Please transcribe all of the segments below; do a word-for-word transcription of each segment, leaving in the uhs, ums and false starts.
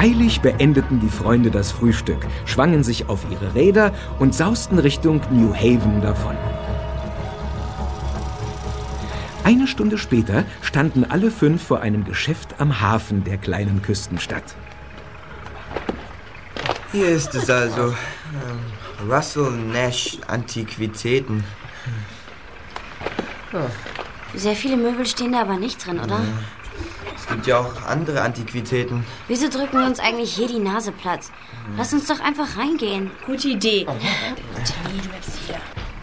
Eilig beendeten die Freunde das Frühstück, schwangen sich auf ihre Räder und sausten Richtung New Haven davon. Eine Stunde später standen alle fünf vor einem Geschäft am Hafen der kleinen Küstenstadt. Hier ist es also. Ähm, Russell Nash Antiquitäten. Hm. Sehr viele Möbel stehen da aber nicht drin, oder? Ja. Es gibt ja auch andere Antiquitäten. Wieso drücken wir uns eigentlich hier die Nase platt? Lass uns doch einfach reingehen. Gute Idee. Oh. Jenny, du bleibst hier.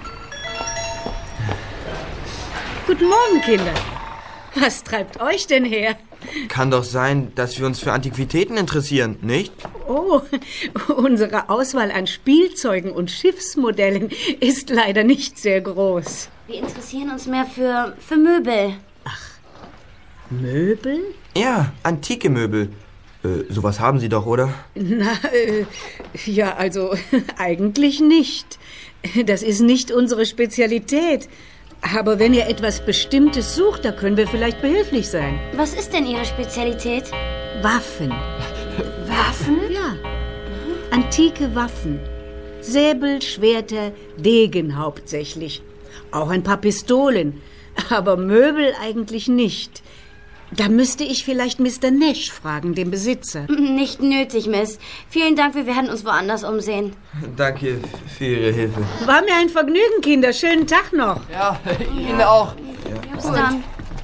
Guten Morgen, Kinder. Was treibt euch denn her? Kann doch sein, dass wir uns für Antiquitäten interessieren, nicht? Oh, unsere Auswahl an Spielzeugen und Schiffsmodellen ist leider nicht sehr groß. Wir interessieren uns mehr für, für Möbel. Ach, Möbel? Ja, antike Möbel. Äh, sowas haben Sie doch, oder? Na, äh, ja, also eigentlich nicht. Das ist nicht unsere Spezialität. Aber wenn ihr etwas Bestimmtes sucht, da können wir vielleicht behilflich sein. Was ist denn Ihre Spezialität? Waffen. Waffen? Ja. Antike Waffen. Säbel, Schwerter, Degen hauptsächlich. Auch ein paar Pistolen. Aber Möbel eigentlich nicht. Da müsste ich vielleicht Mister Nash fragen, den Besitzer. Nicht nötig, Miss. Vielen Dank, wir werden uns woanders umsehen. Danke für Ihre Hilfe. War mir ein Vergnügen, Kinder. Schönen Tag noch. Ja, Ihnen auch. Ja. Bis dann.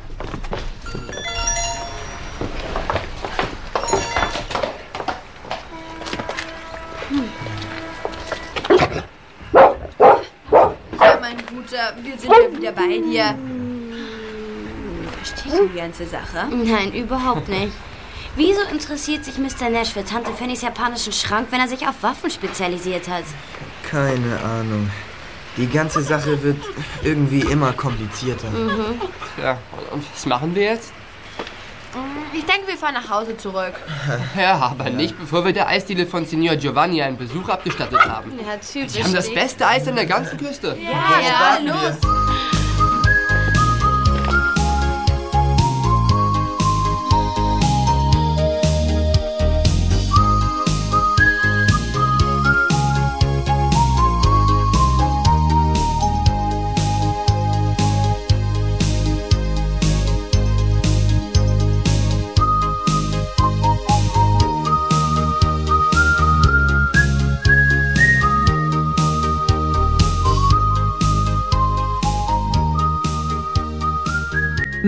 Ja, mein Guter, wir sind ja wieder bei dir. Verstehst du die ganze Sache? Nein, überhaupt nicht. Wieso interessiert sich Mister Nash für Tante Fannys japanischen Schrank, wenn er sich auf Waffen spezialisiert hat? Keine Ahnung. Die ganze Sache wird irgendwie immer komplizierter. Mhm. Ja, und was machen wir jetzt? Ich denke, wir fahren nach Hause zurück. Ja, aber nicht, bevor wir der Eisdiele von Signor Giovanni einen Besuch abgestattet haben. Ja, typisch. Sie haben das beste Eis an der ganzen Küste. Ja, ja, los.